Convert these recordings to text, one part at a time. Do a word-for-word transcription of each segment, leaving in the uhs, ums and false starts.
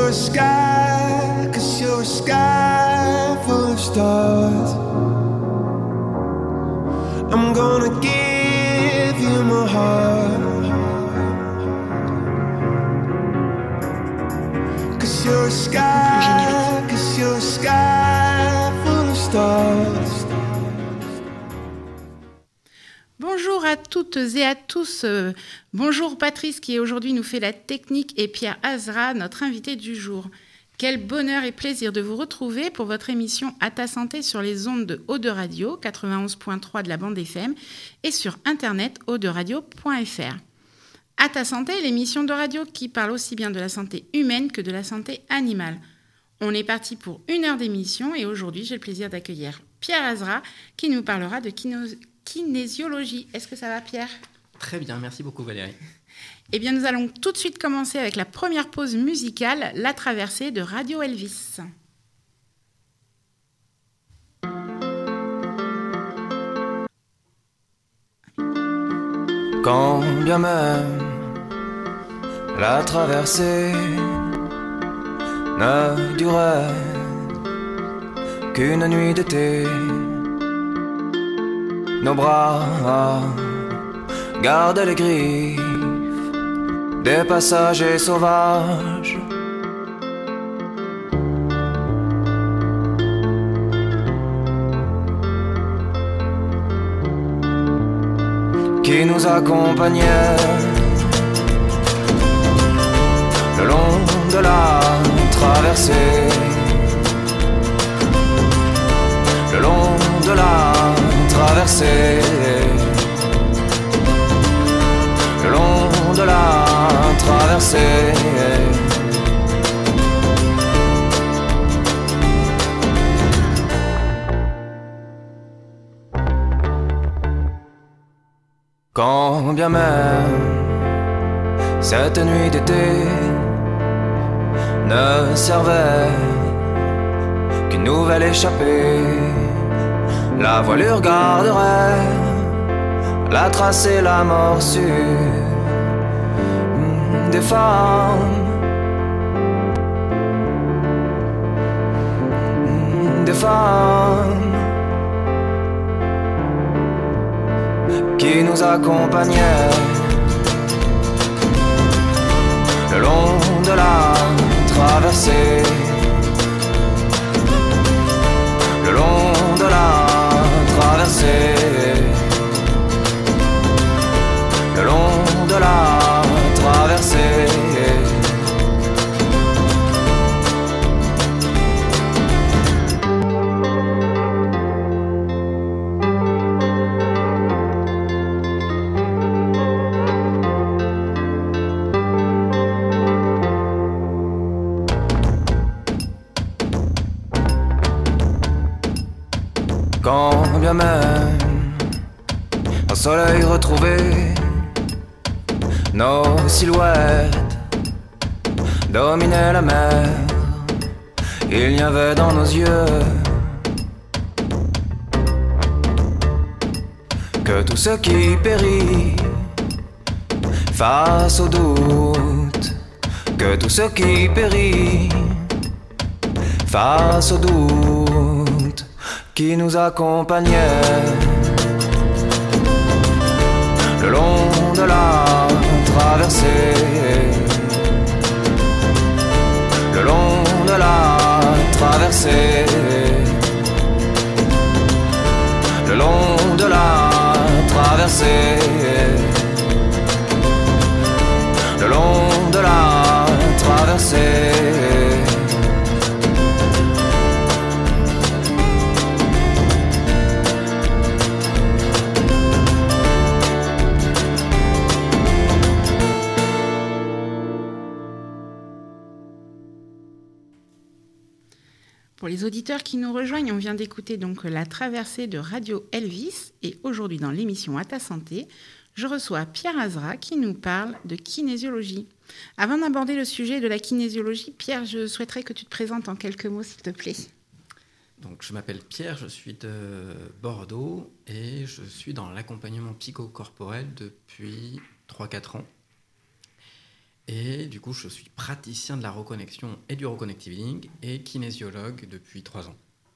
you're a sky, cause you're a sky full of stars. I'm gonna give you my heart, cause you're a sky, cause you're a sky full of stars. Bonjour à toutes et à tous. Euh, bonjour Patrice qui aujourd'hui nous fait la technique et Pierre Azra, notre invité du jour. Quel bonheur et plaisir de vous retrouver pour votre émission À ta santé sur les ondes de Eau de Radio, quatre-vingt-onze virgule trois de la bande F M et sur internet eau de radio point f r. À ta santé, l'émission de radio qui parle aussi bien de la santé humaine que de la santé animale. On est parti pour une heure d'émission et aujourd'hui j'ai le plaisir d'accueillir Pierre Azra qui nous parlera de kino- kinésiologie. Est-ce que ça va Pierre ? Très bien, merci beaucoup Valérie. Eh bien, nous allons tout de suite commencer avec la première pause musicale, La Traversée de Radio Elvis. Quand bien même la traversée ne durait qu'une nuit d'été, nos bras gardaient les griffes des passagers sauvages. Qui nous accompagnaient le long de la traversée, le long de la traversée, le long de la traversée. Quand bien même cette nuit d'été ne servait qu'une nouvelle échappée, la voilure garderait la trace et la morsure des femmes, des femmes qui nous accompagnaient le long de la traversée, le long de la traversée, le long de la traversée. Quand bien même au soleil retrouvé, nos silhouettes dominaient la mer. Il n'y avait dans nos yeux que tout ce qui périt face au doute, que tout ce qui périt face au doute qui nous accompagnait le long de la traversée, le long de la traversée, le long de la traversée, le long de la traversée. Pour les auditeurs qui nous rejoignent, on vient d'écouter donc La Traversée de Radio Elvis et aujourd'hui dans l'émission À ta santé, je reçois Pierre Azra qui nous parle de kinésiologie. Avant d'aborder le sujet de la kinésiologie, Pierre, je souhaiterais que tu te présentes en quelques mots, s'il te plaît. Donc, je m'appelle Pierre, je suis de Bordeaux et je suis dans l'accompagnement psychocorporel depuis trois à quatre ans. Et du coup, je suis praticien de la reconnexion et du reconnectiving et kinésiologue depuis trois ans.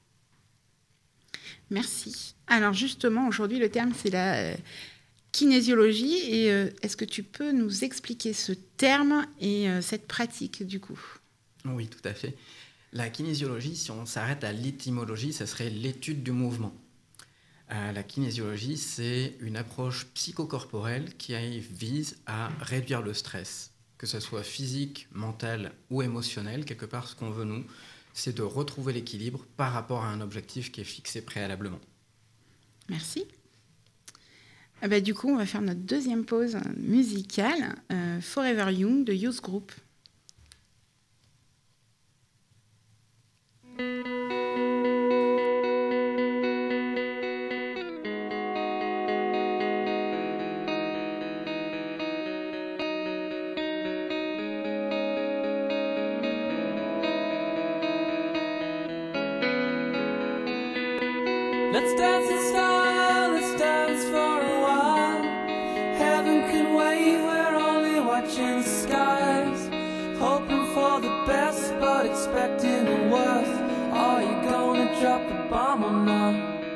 Merci. Alors justement, aujourd'hui, le terme, c'est la euh, kinésiologie. Et euh, est-ce que tu peux nous expliquer ce terme et euh, cette pratique, du coup ? Oui, tout à fait. La kinésiologie, si on s'arrête à l'étymologie, ce serait l'étude du mouvement. Euh, la kinésiologie, c'est une approche psychocorporelle qui vise à réduire le stress, que ce soit physique, mental ou émotionnel. Quelque part, ce qu'on veut, nous, c'est de retrouver l'équilibre par rapport à un objectif qui est fixé préalablement. Merci. Ah bah, du coup, on va faire notre deuxième pause musicale, euh, Forever Young de Youth Group. Let's dance in style, let's dance for a while. Heaven can wait, we're only watching the skies. Hoping for the best, but expecting the worst. Are you gonna drop the bomb or not?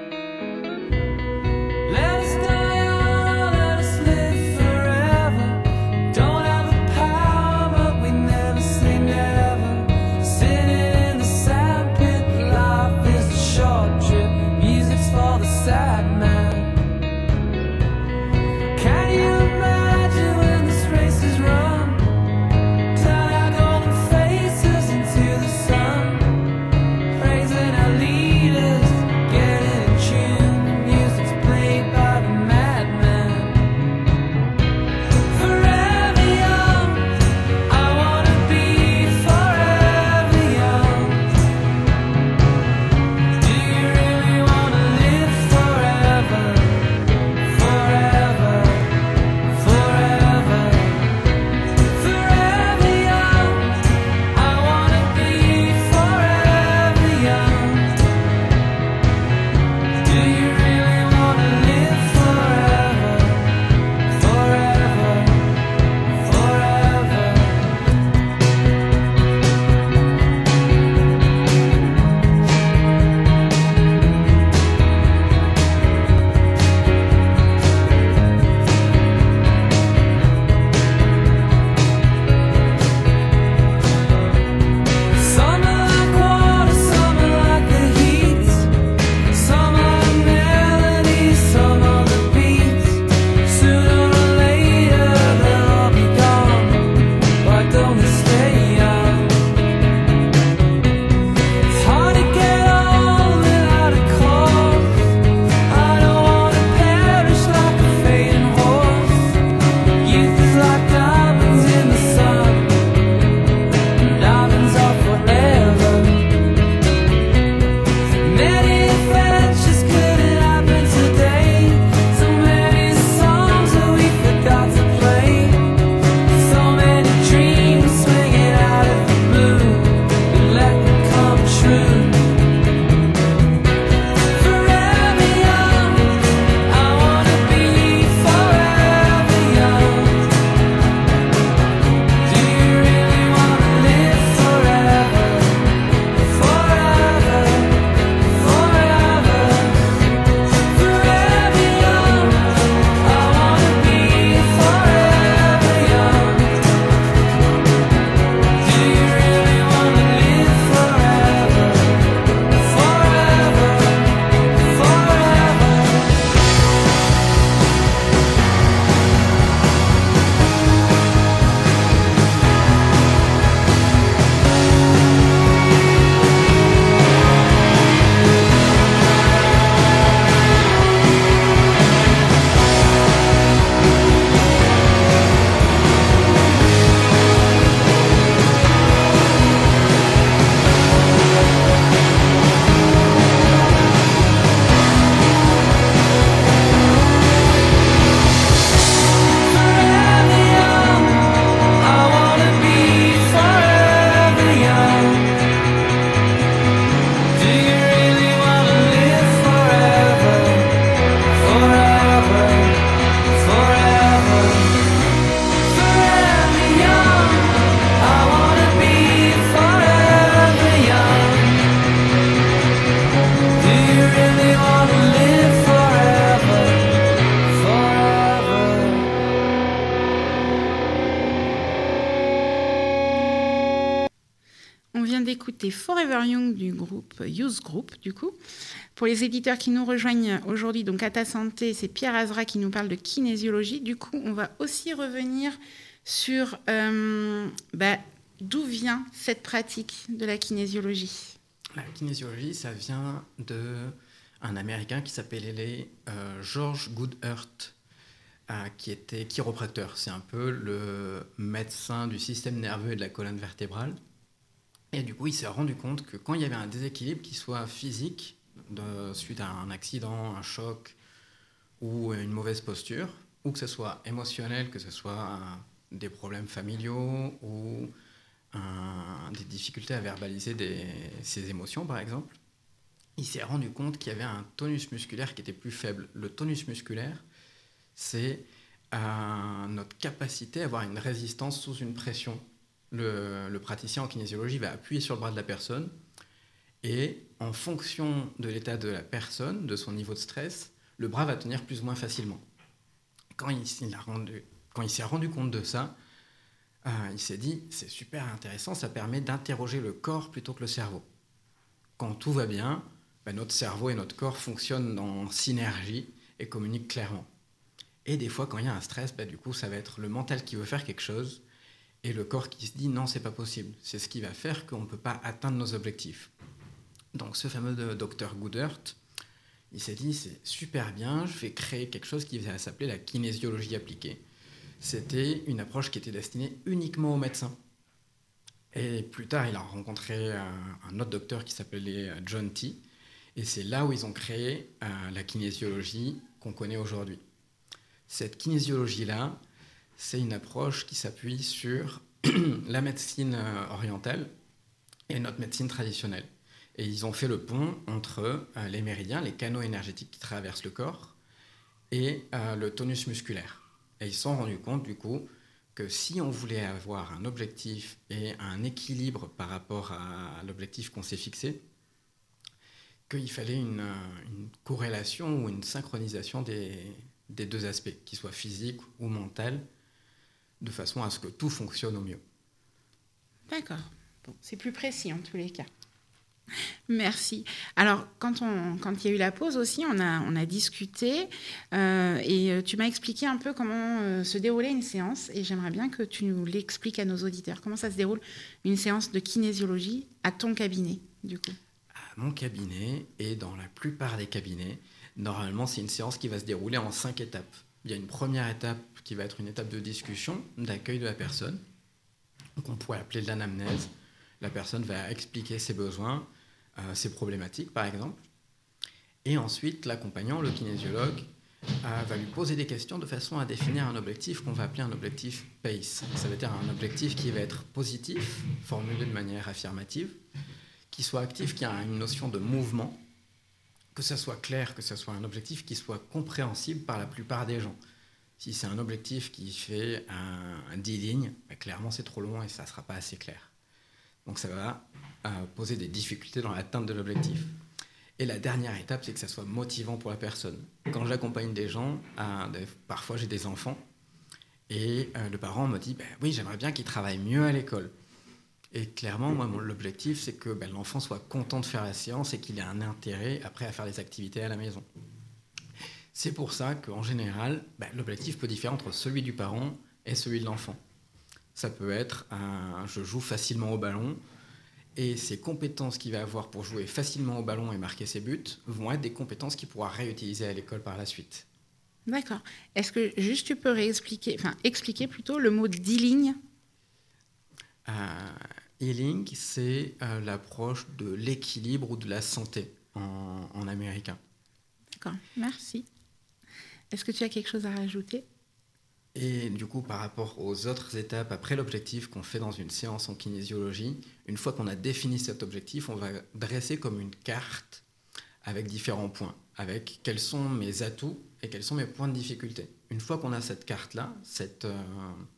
Let us die young, let us live forever. Don't have the power, but we never say never. Sitting in the sandpit, life is a short trip. Music's for the sad. d'écouter Forever Young du groupe Youth Group, du coup. Pour les éditeurs qui nous rejoignent aujourd'hui, donc à ta santé, c'est Pierre Azra qui nous parle de kinésiologie. Du coup, on va aussi revenir sur euh, bah, d'où vient cette pratique de la kinésiologie. La kinésiologie, ça vient d'un Américain qui s'appelait euh, George Goodhart, euh, qui était chiropracteur. C'est un peu le médecin du système nerveux et de la colonne vertébrale. Et du coup, il s'est rendu compte que quand il y avait un déséquilibre, qu'il soit physique, de, suite à un accident, un choc ou une mauvaise posture, ou que ce soit émotionnel, que ce soit un, des problèmes familiaux ou un, des difficultés à verbaliser des, ses émotions, par exemple, il s'est rendu compte qu'il y avait un tonus musculaire qui était plus faible. Le tonus musculaire, c'est euh, notre capacité à avoir une résistance sous une pression. Le, le praticien en kinésiologie va appuyer sur le bras de la personne et en fonction de l'état de la personne, de son niveau de stress, le bras va tenir plus ou moins facilement. Quand il, il, a rendu, quand il s'est rendu compte de ça, euh, il s'est dit, c'est super intéressant, ça permet d'interroger le corps plutôt que le cerveau. Quand tout va bien, ben notre cerveau et notre corps fonctionnent en synergie et communiquent clairement. Et des fois, quand il y a un stress, ben du coup, ça va être le mental qui veut faire quelque chose et le corps qui se dit non, c'est pas possible. C'est ce qui va faire qu'on ne peut pas atteindre nos objectifs. Donc ce fameux docteur Goodhart, il s'est dit c'est super bien, je vais créer quelque chose qui va s'appeler la kinésiologie appliquée. C'était une approche qui était destinée uniquement aux médecins. Et plus tard, il a rencontré un autre docteur qui s'appelait John T. Et c'est là où ils ont créé la kinésiologie qu'on connaît aujourd'hui. Cette kinésiologie-là, c'est une approche qui s'appuie sur la médecine orientale et notre médecine traditionnelle. Et ils ont fait le pont entre les méridiens, les canaux énergétiques qui traversent le corps, et le tonus musculaire. Et ils se sont rendus compte, du coup, que si on voulait avoir un objectif et un équilibre par rapport à l'objectif qu'on s'est fixé, qu'il fallait une, une corrélation ou une synchronisation des, des deux aspects, qu'ils soient physiques ou mentaux, de façon à ce que tout fonctionne au mieux. D'accord. Bon, c'est plus précis en tous les cas. Merci. Alors, quand, on, quand il y a eu la pause aussi, on a, on a discuté euh, et tu m'as expliqué un peu comment euh, se déroulait une séance et j'aimerais bien que tu nous l'expliques à nos auditeurs. Comment ça se déroule une séance de kinésiologie à ton cabinet, du coup ? À mon cabinet et dans la plupart des cabinets, normalement, c'est une séance qui va se dérouler en cinq étapes. Il y a une première étape qui va être une étape de discussion, d'accueil de la personne, qu'on pourrait appeler de l'anamnèse. La personne va expliquer ses besoins, euh, ses problématiques par exemple. Et ensuite, l'accompagnant, le kinésiologue, euh, va lui poser des questions de façon à définir un objectif qu'on va appeler un objectif PACE. Ça veut dire un objectif qui va être positif, formulé de manière affirmative, qui soit actif, qui a une notion de mouvement, que ça soit clair, que ça soit un objectif qui soit compréhensible par la plupart des gens. Si c'est un objectif qui fait un, un dix lignes, bah clairement c'est trop long et ça ne sera pas assez clair. Donc ça va euh, poser des difficultés dans l'atteinte de l'objectif. Et la dernière étape, c'est que ça soit motivant pour la personne. Quand j'accompagne des gens, euh, des, parfois j'ai des enfants, et euh, le parent me dit bah, « oui, j'aimerais bien qu'ils travaillent mieux à l'école ». Et clairement, moi, mon, l'objectif, c'est que bah, l'enfant soit content de faire la séance et qu'il ait un intérêt après à faire les activités à la maison. C'est pour ça qu'en général, bah, l'objectif peut différer entre celui du parent et celui de l'enfant. Ça peut être un, je joue facilement au ballon et ces compétences qu'il va avoir pour jouer facilement au ballon et marquer ses buts vont être des compétences qu'il pourra réutiliser à l'école par la suite. D'accord. Est-ce que juste tu peux réexpliquer, enfin expliquer plutôt le mot d'healing ? euh, Healing, c'est euh, l'approche de l'équilibre ou de la santé en, en américain. D'accord, merci. Est-ce que tu as quelque chose à rajouter ? Et du coup, par rapport aux autres étapes, après l'objectif qu'on fait dans une séance en kinésiologie, une fois qu'on a défini cet objectif, on va dresser comme une carte avec différents points, avec quels sont mes atouts et quels sont mes points de difficulté. Une fois qu'on a cette carte-là, cette, euh,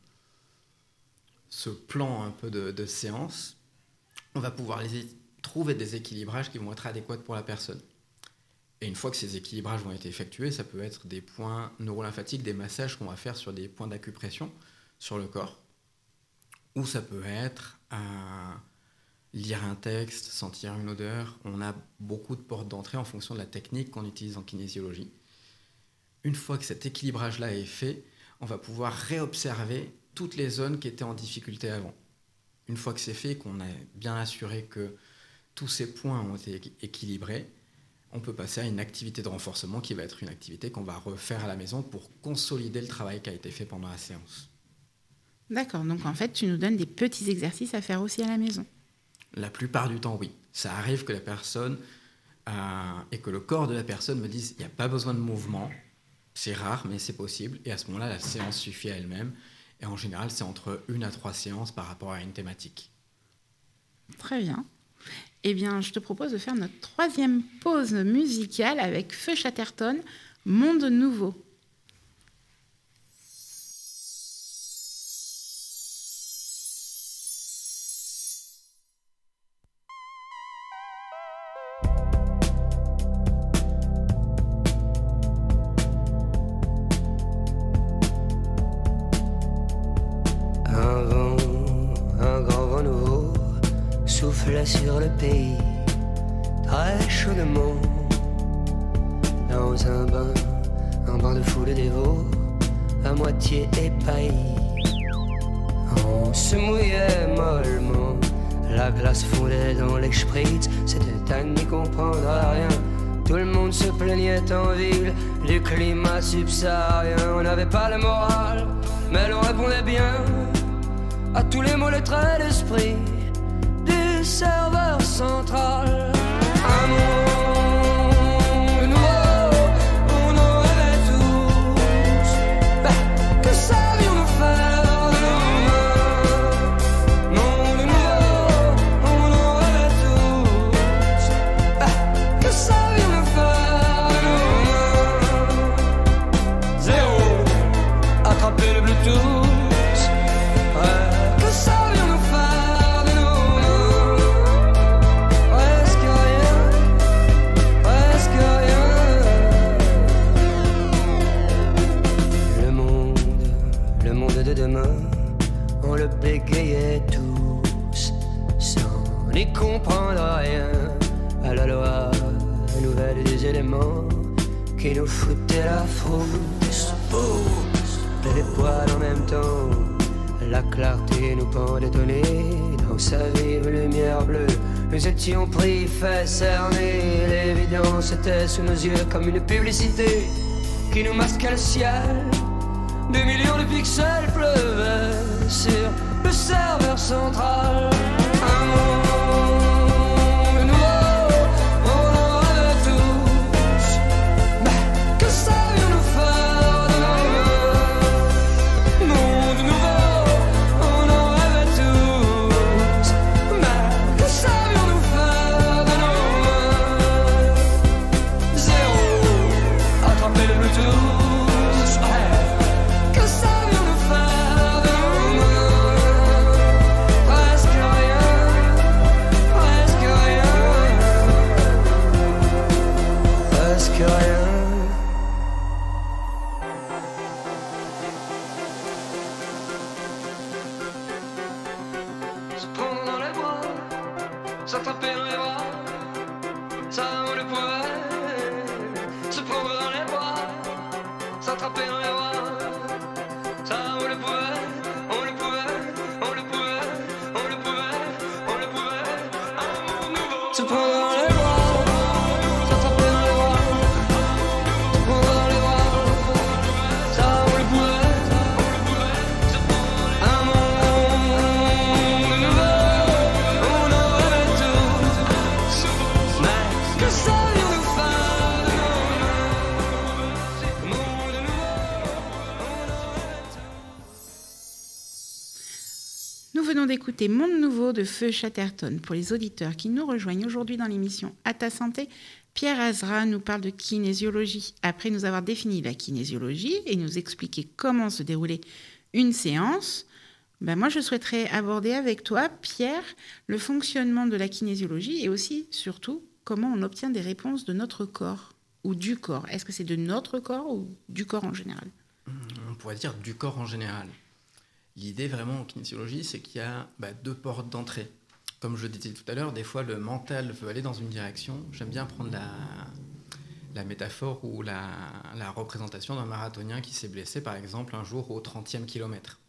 ce plan un peu de, de séance, on va pouvoir les, trouver des équilibrages qui vont être adéquats pour la personne. Et une fois que ces équilibrages vont être effectués, ça peut être des points neurolymphatiques, des massages qu'on va faire sur des points d'acupression sur le corps. Ou ça peut être euh, lire un texte, sentir une odeur. On a beaucoup de portes d'entrée en fonction de la technique qu'on utilise en kinésiologie. Une fois que cet équilibrage-là est fait, on va pouvoir réobserver toutes les zones qui étaient en difficulté avant. Une fois que c'est fait, qu'on a bien assuré que tous ces points ont été équilibrés, on peut passer à une activité de renforcement qui va être une activité qu'on va refaire à la maison pour consolider le travail qui a été fait pendant la séance. D'accord, donc en fait, tu nous donnes des petits exercices à faire aussi à la maison. La plupart du temps, oui. Ça arrive que la personne euh, et que le corps de la personne me dise il n'y a pas besoin de mouvement. C'est rare, mais c'est possible. Et à ce moment-là, la séance suffit à elle-même. Et en général, c'est entre une à trois séances par rapport à une thématique. Très bien. Eh bien, je te propose de faire notre troisième pause musicale avec Feu Chatterton, Monde Nouveau. Sur le pays, très chaudement, dans un bain, un bain de foule dévot, à moitié épaillis. On se mouillait mollement, la glace fondait dans les spritz, c'était à n'y comprendre à rien. Tout le monde se plaignait en ville du climat subsaharien. On n'avait pas le moral, mais l'on répondait bien à tous les mots, les traits d'esprit du serveur central. Un monde nouveau, on en rêvait tous. Ben, que savions-nous faire de nos mains? Monde nouveau, on en rêvait tous. Ben, que savions-nous faire de nos mains? Zéro, attraper le Bluetooth. Ouais, que savions-nous faire de nos de demain, on le bégayait tous, sans n'y comprendre rien à la loi nouvelle des éléments qui nous foutaient la frousse. Et les poils en même temps, la clarté nous pendait au nez, dans sa vive lumière bleue. Nous étions pris, fait cerner, l'évidence était sous nos yeux comme une publicité qui nous masquait le ciel. Des millions de pixels pleuvaient sur le serveur central. Un monde nouveau, on en rêvait tous. Mais que savions-nous faire de nos mains? Monde nouveau, on en rêvait tous. Mais que savions-nous faire de nos mains? Zéro, attraper le Bluetooth. S'attraper dans les bras, ça on le pouvait. Se prendre dans les bras, s'attraper dans les bras, ça on le pouvait, on le pouvait, on le pouvait, on le pouvait, on le pouvait. Un monde nouveau. Se prendre dans les bras, s'attraper dans les bras, se prendre dans les bras, ça on le pouvait, on le pouvait. Un monde nouveau. Nous venons d'écouter Monde Nouveau de Feu Chatterton. Pour les auditeurs qui nous rejoignent aujourd'hui dans l'émission À ta santé, Pierre Azra nous parle de kinésiologie. Après nous avoir défini la kinésiologie et nous expliquer comment se déroulait une séance, ben moi je souhaiterais aborder avec toi, Pierre, le fonctionnement de la kinésiologie et aussi, surtout, comment on obtient des réponses de notre corps ou du corps. Est-ce que c'est de notre corps ou du corps en général? On pourrait dire du corps en général. L'idée vraiment en kinésiologie, c'est qu'il y a bah, deux portes d'entrée. comme je le disais tout à l'heure, des fois le mental veut aller dans une direction. J'aime bien prendre la, la métaphore ou la, la représentation d'un marathonien qui s'est blessé, par exemple, un jour au trentième kilomètre.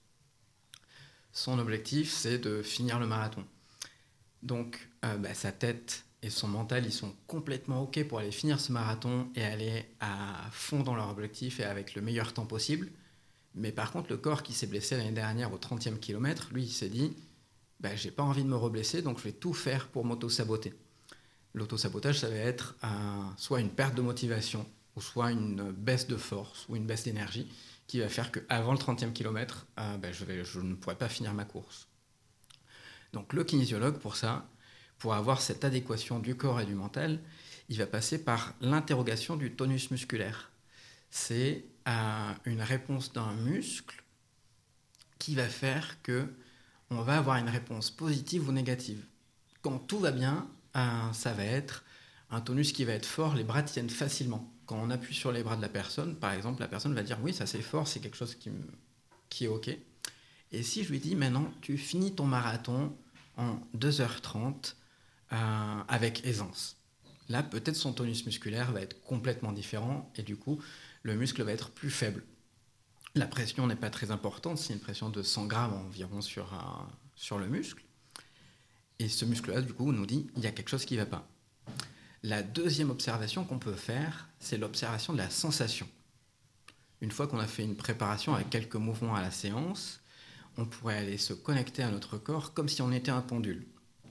Son objectif, c'est de finir le marathon. Donc, euh, bah, sa tête et son mental, ils sont complètement OK pour aller finir ce marathon et aller à fond dans leur objectif et avec le meilleur temps possible. Mais par contre, le corps qui s'est blessé l'année dernière au trentième kilomètre, lui, il s'est dit bah, « j'ai pas envie de me reblesser, donc je vais tout faire pour m'auto-saboter ». L'auto-sabotage, ça va être un, soit une perte de motivation, ou soit une baisse de force, ou une baisse d'énergie, qui va faire qu'avant le trentième kilomètre, euh, bah, je, vais, je ne pourrai pas finir ma course. Donc le kinésiologue, pour ça, pour avoir cette adéquation du corps et du mental, il va passer par l'interrogation du tonus musculaire. C'est euh, une réponse d'un muscle qui va faire qu'on va avoir une réponse positive ou négative. Quand tout va bien, euh, ça va être un tonus qui va être fort, les bras tiennent facilement. Quand on appuie sur les bras de la personne, par exemple, la personne va dire « oui, ça c'est fort, c'est quelque chose qui, qui est OK ». Et si je lui dis « maintenant, tu finis ton marathon en deux heures trente euh, avec aisance », là, peut-être son tonus musculaire va être complètement différent et du coup, le muscle va être plus faible. La pression n'est pas très importante, c'est une pression de cent grammes environ sur, un, sur le muscle. Et ce muscle-là, du coup, nous dit il y a quelque chose qui ne va pas. La deuxième observation qu'on peut faire, c'est l'observation de la sensation. Une fois qu'on a fait une préparation avec quelques mouvements à la séance, on pourrait aller se connecter à notre corps comme si on était un pendule.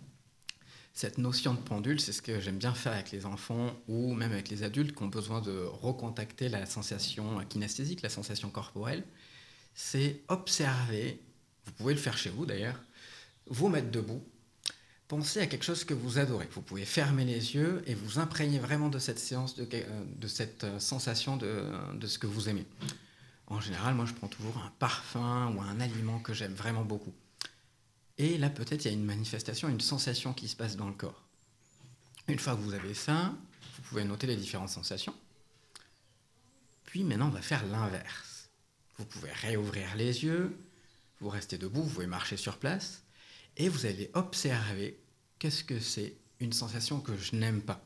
Cette notion de pendule, c'est ce que j'aime bien faire avec les enfants ou même avec les adultes qui ont besoin de recontacter la sensation kinesthésique, la sensation corporelle. C'est observer, vous pouvez le faire chez vous d'ailleurs, vous mettre debout, pensez à quelque chose que vous adorez. Vous pouvez fermer les yeux et vous imprégner vraiment de cette séance, de, de cette sensation de, de ce que vous aimez. En général, moi, je prends toujours un parfum ou un aliment que j'aime vraiment beaucoup. Et là, peut-être, il y a une manifestation, une sensation qui se passe dans le corps. Une fois que vous avez ça, vous pouvez noter les différentes sensations. Puis maintenant, on va faire l'inverse. Vous pouvez réouvrir les yeux, vous restez debout, vous pouvez marcher sur place, et vous allez observer qu'est-ce que c'est une sensation que je n'aime pas.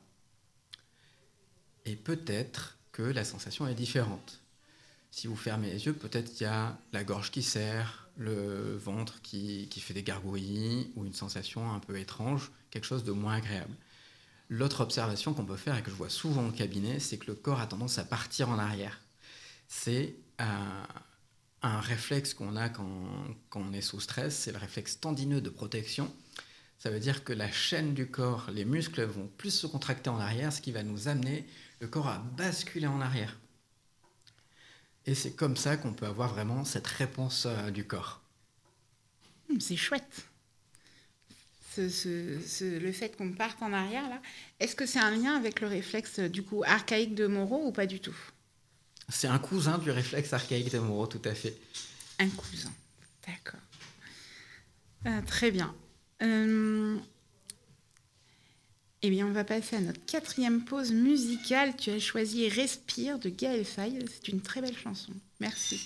Et peut-être que la sensation est différente. Si vous fermez les yeux, peut-être qu'il y a la gorge qui serre, le ventre qui, qui fait des gargouillis, ou une sensation un peu étrange, quelque chose de moins agréable. L'autre observation qu'on peut faire et que je vois souvent au cabinet, c'est que le corps a tendance à partir en arrière. C'est un, un réflexe qu'on a quand, quand on est sous stress, c'est le réflexe tendineux de protection. Ça veut dire que la chaîne du corps, les muscles vont plus se contracter en arrière, ce qui va nous amener le corps à basculer en arrière. Et c'est comme ça qu'on peut avoir vraiment cette réponse euh, du corps. C'est chouette. Ce, ce, ce, le fait qu'on parte en arrière, là, est-ce que c'est un lien avec le réflexe du coup archaïque de Monro ou pas du tout ? C'est un cousin du réflexe archaïque de Monro, tout à fait. Un cousin, d'accord. Euh, très bien. Euh... Eh bien, on va passer à notre quatrième pause musicale. Tu as choisi Respire de Gaël Faye. C'est une très belle chanson. Merci.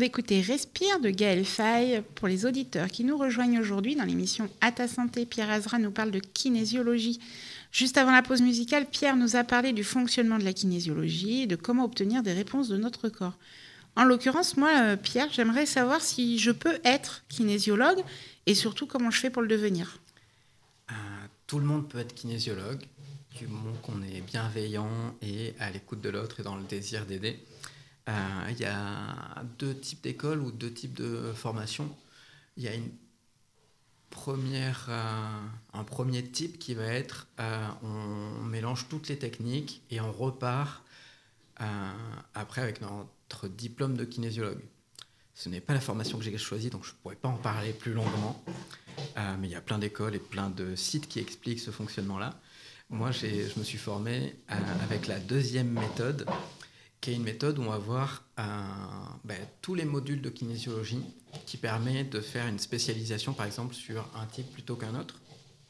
écouter Respire de Gaël Faye. Pour les auditeurs qui nous rejoignent aujourd'hui dans l'émission À ta santé, Pierre Azra nous parle de kinésiologie. Juste avant la pause musicale, Pierre nous a parlé du fonctionnement de la kinésiologie et de comment obtenir des réponses de notre corps. En l'occurrence, moi, Pierre, j'aimerais savoir si je peux être kinésiologue et surtout comment je fais pour le devenir. Euh, tout le monde peut être kinésiologue, du moment qu'on est bienveillant et à l'écoute de l'autre et dans le désir d'aider. Il euh, y a deux types d'écoles ou deux types de formations. Il y a une première, euh, un premier type qui va être euh, on mélange toutes les techniques et on repart euh, après avec notre diplôme de kinésiologue. Ce n'est pas la formation que j'ai choisie, donc je ne pourrais pas en parler plus longuement. Euh, mais il y a plein d'écoles et plein de sites qui expliquent ce fonctionnement-là. Moi, j'ai, je me suis formé euh, avec la deuxième méthode, qui est une méthode où on va voir euh, ben, tous les modules de kinésiologie qui permet de faire une spécialisation, par exemple, sur un type plutôt qu'un autre.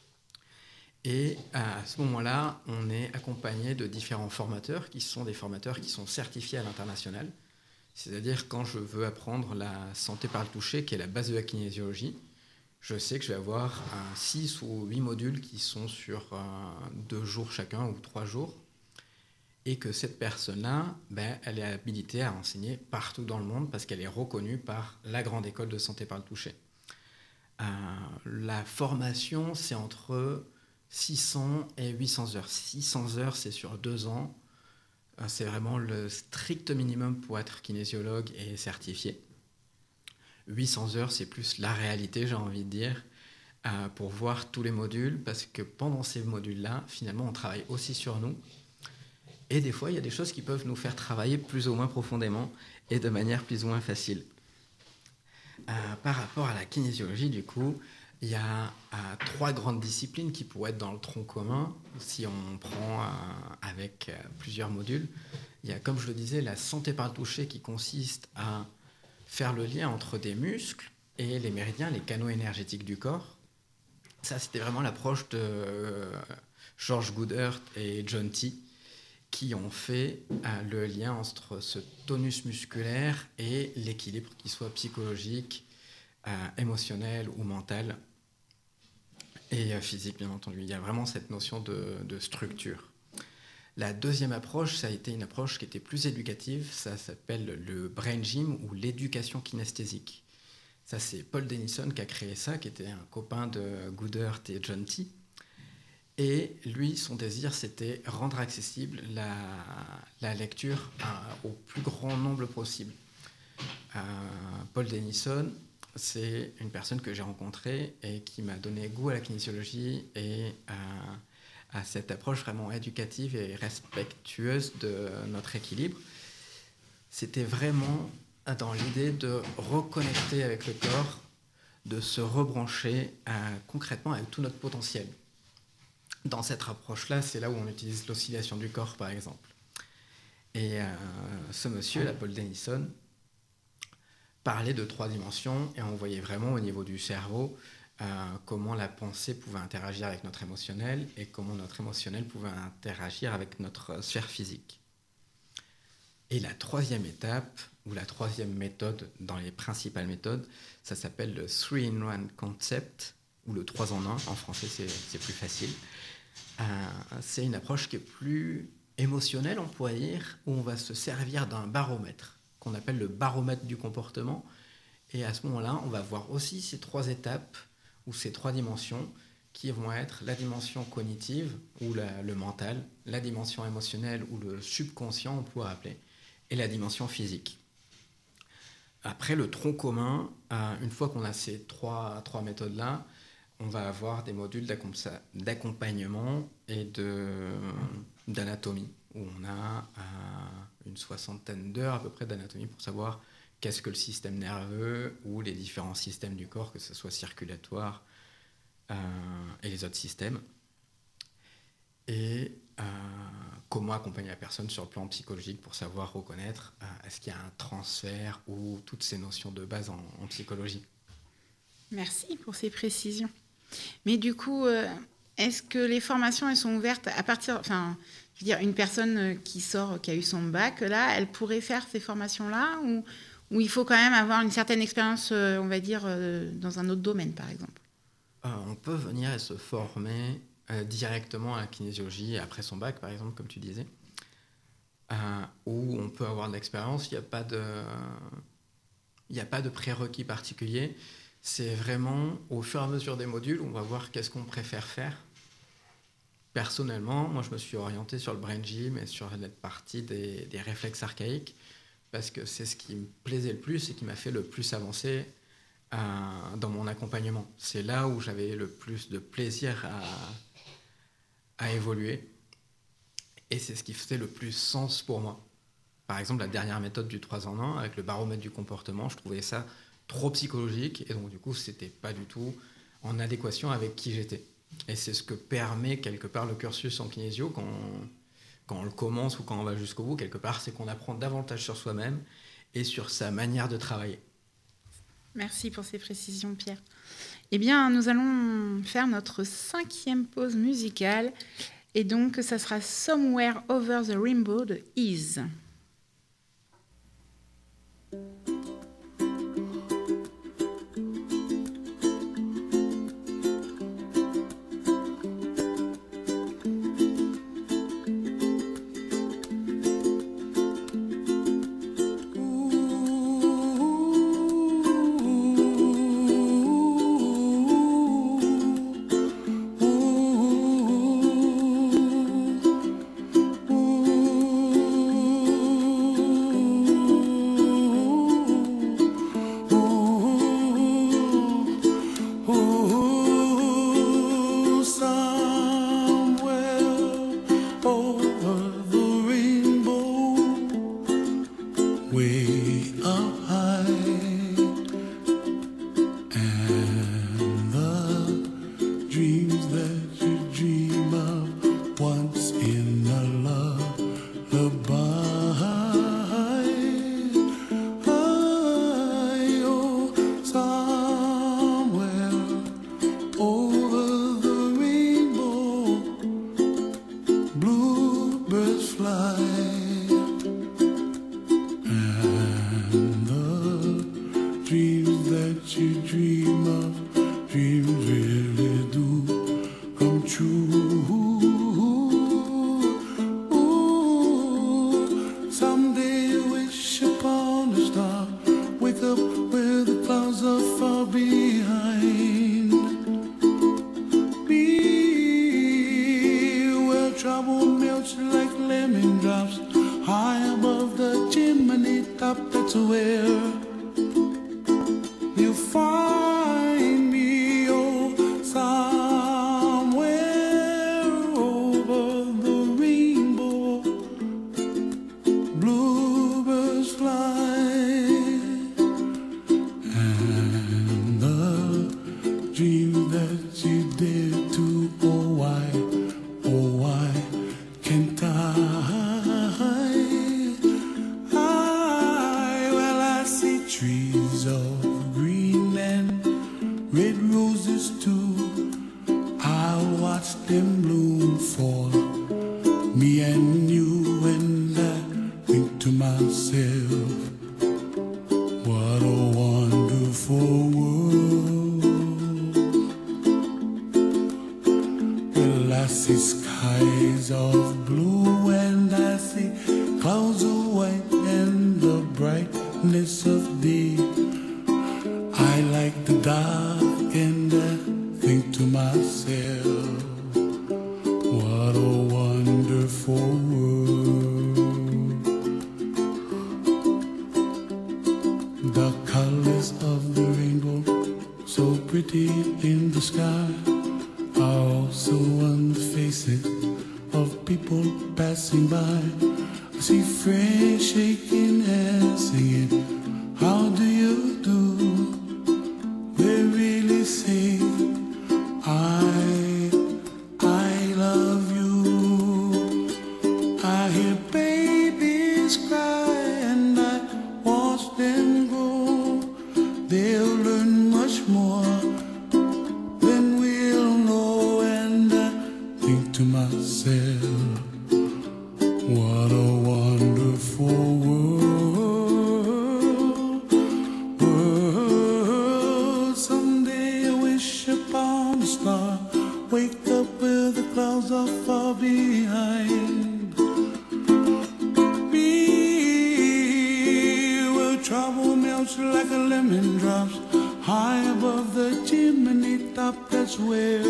Et à ce moment-là, on est accompagné de différents formateurs, qui sont des formateurs qui sont certifiés à l'international. C'est-à-dire, quand je veux apprendre la santé par le toucher, qui est la base de la kinésiologie, je sais que je vais avoir un six ou huit modules qui sont sur euh, deux jours chacun ou trois jours. Et que cette personne-là, ben, elle est habilitée à enseigner partout dans le monde parce qu'elle est reconnue par la grande école de santé par le toucher. Euh, la formation, c'est entre six cents et huit cents heures. six cents heures, c'est sur deux ans. Euh, c'est vraiment le strict minimum pour être kinésiologue et certifié. huit cents heures, c'est plus la réalité, j'ai envie de dire, euh, pour voir tous les modules, parce que pendant ces modules-là, finalement, on travaille aussi sur nous. Et des fois, il y a des choses qui peuvent nous faire travailler plus ou moins profondément et de manière plus ou moins facile. Euh, par rapport à la kinésiologie, du coup, il y a euh, trois grandes disciplines qui pourraient être dans le tronc commun, si on prend euh, avec euh, plusieurs modules. Il y a, comme je le disais, la santé par le toucher qui consiste à faire le lien entre des muscles et les méridiens, les canaux énergétiques du corps. Ça, c'était vraiment l'approche de euh, George Goodhart et John T., qui ont fait euh, le lien entre ce tonus musculaire et l'équilibre, qu'il soit psychologique, euh, émotionnel ou mental, et euh, physique, bien entendu. Il y a vraiment cette notion de, de structure. La deuxième approche, ça a été une approche qui était plus éducative. Ça s'appelle le brain gym ou l'éducation kinesthésique. Ça, c'est Paul Denison qui a créé ça, qui était un copain de Goodhart et John T., et lui, son désir, c'était rendre accessible la, la lecture à, au plus grand nombre possible. Euh, Paul Denison, c'est une personne que j'ai rencontrée et qui m'a donné goût à la kinésiologie et à, à cette approche vraiment éducative et respectueuse de notre équilibre. C'était vraiment dans l'idée de reconnecter avec le corps, de se rebrancher euh, concrètement avec tout notre potentiel. Dans cette approche-là, c'est là où on utilise l'oscillation du corps, par exemple. Et euh, ce monsieur, là, Paul Denison, parlait de trois dimensions et on voyait vraiment au niveau du cerveau euh, comment la pensée pouvait interagir avec notre émotionnel et comment notre émotionnel pouvait interagir avec notre sphère physique. Et la troisième étape, ou la troisième méthode dans les principales méthodes, ça s'appelle le three in one concept, ou le trois en un, en français c'est, c'est plus facile. Euh, c'est une approche qui est plus émotionnelle, on pourrait dire, où on va se servir d'un baromètre, qu'on appelle le baromètre du comportement. Et à ce moment-là, on va voir aussi ces trois étapes, ou ces trois dimensions, qui vont être la dimension cognitive, ou la, le mental, la dimension émotionnelle, ou le subconscient, on pourrait appeler, et la dimension physique. Après, le tronc commun, euh, une fois qu'on a ces trois, trois méthodes-là, on va avoir des modules d'accompagnement et de, d'anatomie, où on a euh, une soixantaine d'heures à peu près d'anatomie pour savoir qu'est-ce que le système nerveux ou les différents systèmes du corps, que ce soit circulatoire euh, et les autres systèmes. Et euh, comment accompagner la personne sur le plan psychologique pour savoir reconnaître euh, est-ce qu'il y a un transfert ou toutes ces notions de base en, en psychologie. Merci pour ces précisions. Mais du coup, euh, est-ce que les formations elles sont ouvertes à partir... Enfin, je veux dire, une personne qui sort, qui a eu son bac, là, elle pourrait faire ces formations-là ou, Ou il faut quand même avoir une certaine expérience, euh, on va dire, euh, dans un autre domaine, par exemple? Euh, on peut venir et se former euh, directement à la kinésiologie après son bac, par exemple, comme tu disais, euh, où on peut avoir de l'expérience. Il n'y a pas de, il n'y a pas de prérequis particulier. C'est vraiment au fur et à mesure des modules, on va voir qu'est-ce qu'on préfère faire. Personnellement, moi, je me suis orienté sur le brain gym et sur la partie des, des réflexes archaïques parce que c'est ce qui me plaisait le plus et qui m'a fait le plus avancer euh, dans mon accompagnement. C'est là où j'avais le plus de plaisir à, à évoluer et c'est ce qui faisait le plus sens pour moi. Par exemple, la dernière méthode du trois en un avec le baromètre du comportement, je trouvais ça trop psychologique et donc du coup, c'était pas du tout en adéquation avec qui j'étais. Et c'est ce que permet quelque part le cursus en kinésio quand on, quand on le commence ou quand on va jusqu'au bout, quelque part, c'est qu'on apprend davantage sur soi-même et sur sa manière de travailler. Merci pour ces précisions, Pierre. Eh bien, nous allons faire notre cinquième pause musicale et donc ça sera Somewhere Over the Rainbow de Ease. What a wonderful world. star. Wake up where the clouds are far behind. Be where trouble melts like a lemon drops. High above the chimney top, that's where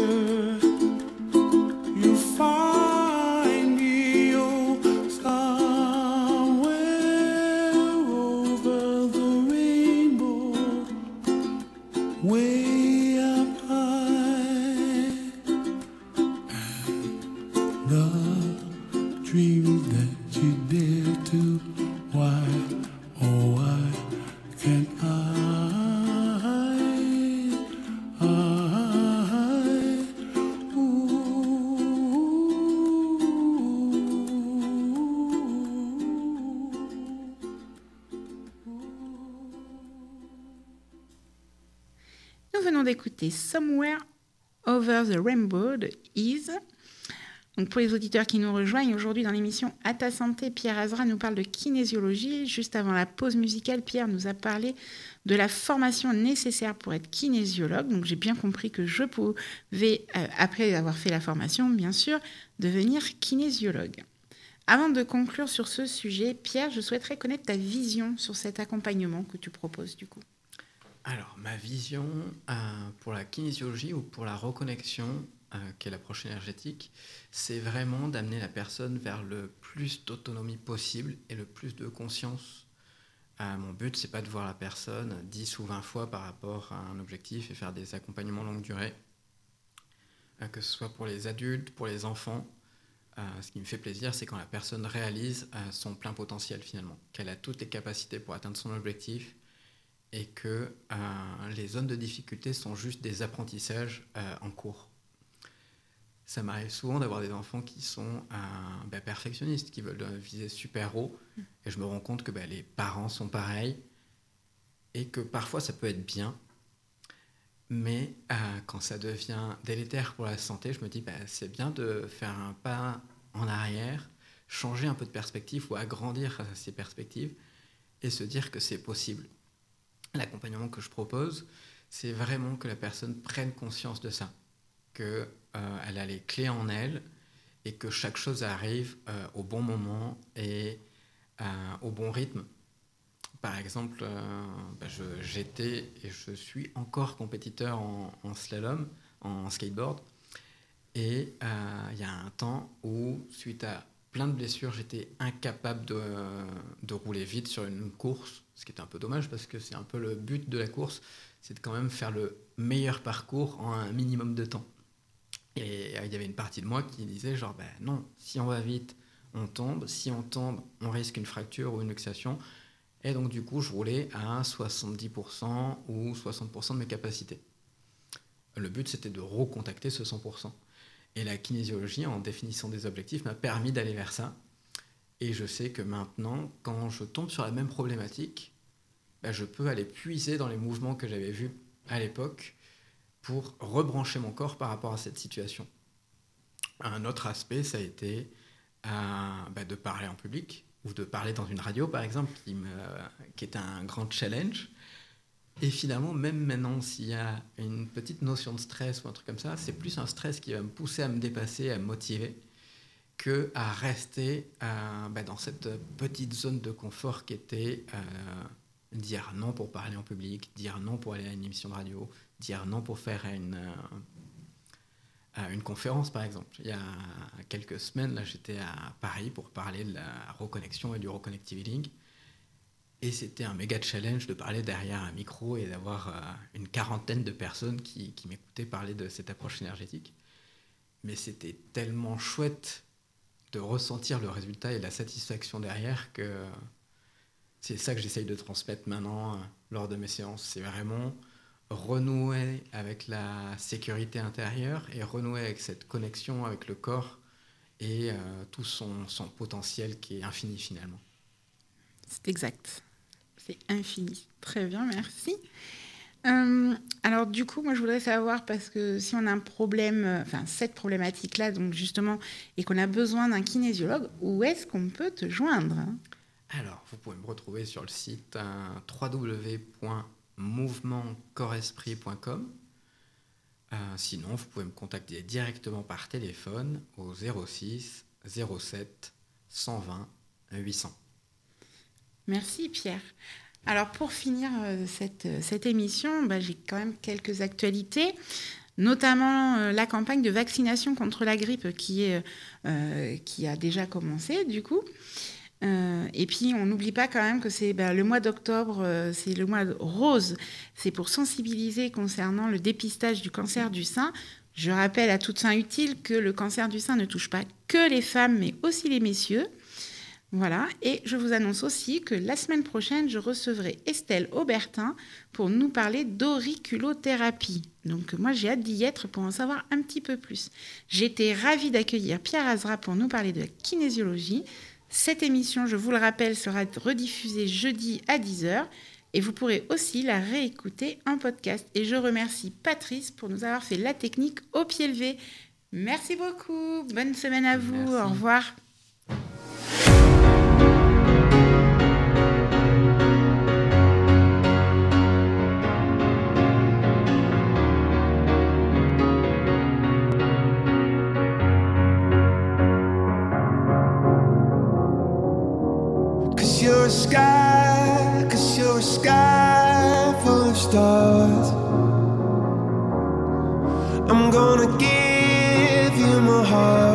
you find me, oh, somewhere over the rainbow, way up high. And the dreams that you dare to, why, oh, why can't I? Nous venons d'écouter Somewhere Over the Rainbow de Is. Donc pour les auditeurs qui nous rejoignent aujourd'hui dans l'émission À ta santé, Pierre Azra nous parle de kinésiologie. Juste avant la pause musicale, Pierre nous a parlé de la formation nécessaire pour être kinésiologue. Donc j'ai bien compris que je pouvais, euh, après avoir fait la formation, bien sûr, devenir kinésiologue. Avant de conclure sur ce sujet, Pierre, je souhaiterais connaître ta vision sur cet accompagnement que tu proposes du coup. Alors, ma vision euh, pour la kinésiologie ou pour la reconnexion, euh, qui est l'approche énergétique, c'est vraiment d'amener la personne vers le plus d'autonomie possible et le plus de conscience. Euh, mon but, c'est pas de voir la personne dix ou vingt fois par rapport à un objectif et faire des accompagnements longue durée, euh, que ce soit pour les adultes, pour les enfants. Euh, ce qui me fait plaisir, c'est quand la personne réalise euh, son plein potentiel finalement, qu'elle a toutes les capacités pour atteindre son objectif, et que euh, les zones de difficulté sont juste des apprentissages euh, en cours. Ça m'arrive souvent d'avoir des enfants qui sont euh, bah, perfectionnistes, qui veulent viser super haut, et je me rends compte que bah, les parents sont pareils, et que parfois ça peut être bien, mais euh, quand ça devient délétère pour la santé, je me dis bah, c'est bien de faire un pas en arrière, changer un peu de perspective ou agrandir ces perspectives, et se dire que c'est possible. L'accompagnement que je propose, c'est vraiment que la personne prenne conscience de ça, qu'elle euh, a les clés en elle et que chaque chose arrive euh, au bon moment et euh, au bon rythme. Par exemple, euh, bah je, j'étais et je suis encore compétiteur en, en slalom, en skateboard. Et il euh, y a un temps où, suite à plein de blessures, j'étais incapable de, de rouler vite sur une course, ce qui est un peu dommage parce que c'est un peu le but de la course, c'est de quand même faire le meilleur parcours en un minimum de temps. Et il y avait une partie de moi qui disait genre, ben non, si on va vite, on tombe, si on tombe, on risque une fracture ou une luxation. Et donc du coup, je roulais à soixante-dix pour cent ou soixante pour cent de mes capacités. Le but, c'était de recontacter ce cent pour cent. Et la kinésiologie, en définissant des objectifs, m'a permis d'aller vers ça. Et je sais que maintenant, quand je tombe sur la même problématique, ben, je peux aller puiser dans les mouvements que j'avais vus à l'époque pour rebrancher mon corps par rapport à cette situation. Un autre aspect, ça a été euh, ben, de parler en public, ou de parler dans une radio, par exemple, qui, me, qui était un grand challenge. Et finalement, même maintenant, s'il y a une petite notion de stress ou un truc comme ça, c'est plus un stress qui va me pousser à me dépasser, à me motiver, qu'à rester euh, bah, dans cette petite zone de confort qui était euh, dire non pour parler en public, dire non pour aller à une émission de radio, dire non pour faire une, euh, une conférence, par exemple. Il y a quelques semaines, là, j'étais à Paris pour parler de la reconnexion et du reconnective healing. Et c'était un méga challenge de parler derrière un micro et d'avoir euh, une quarantaine de personnes qui, qui m'écoutaient parler de cette approche énergétique. Mais c'était tellement chouette de ressentir le résultat et la satisfaction derrière que c'est ça que j'essaye de transmettre maintenant euh, lors de mes séances. C'est vraiment renouer avec la sécurité intérieure et renouer avec cette connexion avec le corps et euh, tout son, son potentiel qui est infini finalement. C'est exact. C'est infini. Très bien, merci. Euh, alors du coup, moi je voudrais savoir, parce que si on a un problème, enfin cette problématique-là, donc justement, et qu'on a besoin d'un kinésiologue, où est-ce qu'on peut te joindre ? Alors, vous pouvez me retrouver sur le site euh, w w w point mouvement corps esprit point com. Euh, sinon, vous pouvez me contacter directement par téléphone au zéro six zéro sept cent vingt huit cents. Merci Pierre. Alors pour finir euh, cette, cette émission, bah, j'ai quand même quelques actualités, notamment euh, la campagne de vaccination contre la grippe qui, est, euh, qui a déjà commencé du coup. Euh, et puis on n'oublie pas quand même que c'est bah, le mois d'octobre, euh, c'est le mois rose, c'est pour sensibiliser concernant le dépistage du cancer du sein. Je rappelle à toute fin utile que le cancer du sein ne touche pas que les femmes mais aussi les messieurs. Voilà, et je vous annonce aussi que la semaine prochaine, je recevrai Estelle Aubertin pour nous parler d'auriculothérapie. Donc moi, j'ai hâte d'y être pour en savoir un petit peu plus. J'étais ravie d'accueillir Pierre Azra pour nous parler de la kinésiologie. Cette émission, je vous le rappelle, sera rediffusée jeudi à dix heures et vous pourrez aussi la réécouter en podcast. Et je remercie Patrice pour nous avoir fait la technique au pied levé. Merci beaucoup, bonne semaine à vous, Merci. Au revoir. You're a sky, cause you're a sky full of stars. I'm gonna give you my heart.